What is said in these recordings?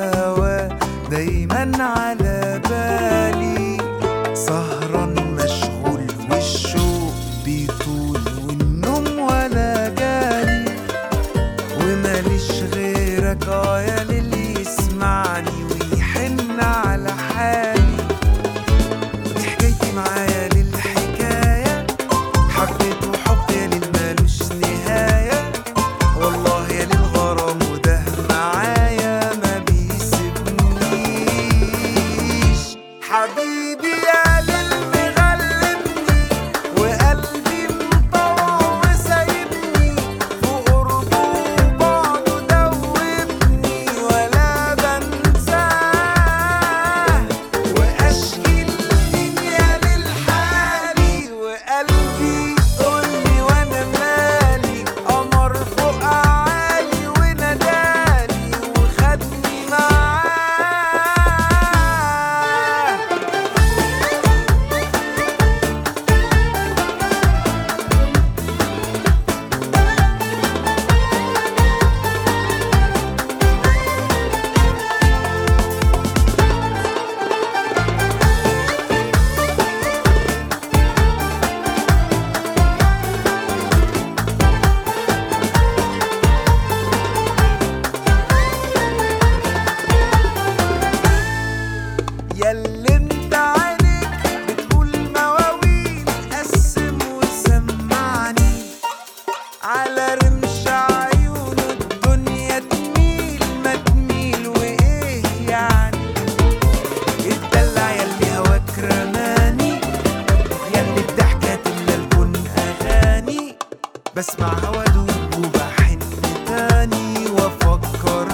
هوا دايما على بالي، سهران مشغول والشوق بيطول والنوم ولا جالي، وماليش غيرك يا للي يسمعني ويحن على حالي. ودي حكايتي معايا للحكاية، حبيت وحب يا للمالوش نهاية، والله يا للغرام وده معايا ما بيسيبنيش. حبيبي يا للمغلبني وقلبي مطوع وسايبني، في قربه وبعده دوبني ولا بنساه، واشكي الدنيا للحالي وقلبي قولي وانا مالي، قمر فوق عالي وناداني وخدني معاه. ياللي انت عينيك بتقول مواويل، قسم وسمعني على رمش عيونه الدنيا تميل ما تميل، وايه يعني اتدلع ياللي هواك رماني، ياللي الضحكة تملى الكون اغاني، بسمع هوا دوب وبحن تاني وافكر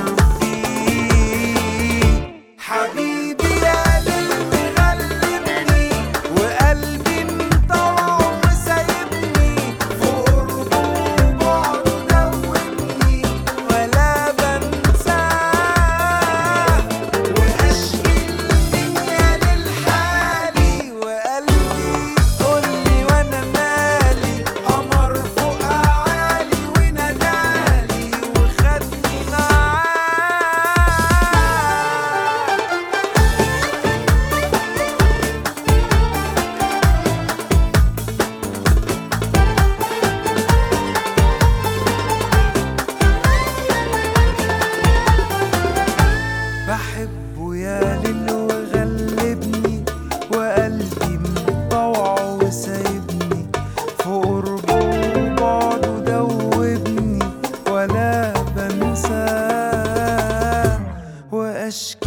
فيه. حبيبي يا للمغلبني وقلبي مطوع وسايبني، في قربه وبعده دوبني ولا بنساه، واشكي الدنيا للحالي وقلبي قولي وانا مالي، قمر فوق عالي ونادالي وخدني معاه. بحبه يا ليل وغلبني وقلبي مطوع وسايبني، في قربه وبعده دوبني ولا بنساه، واشكي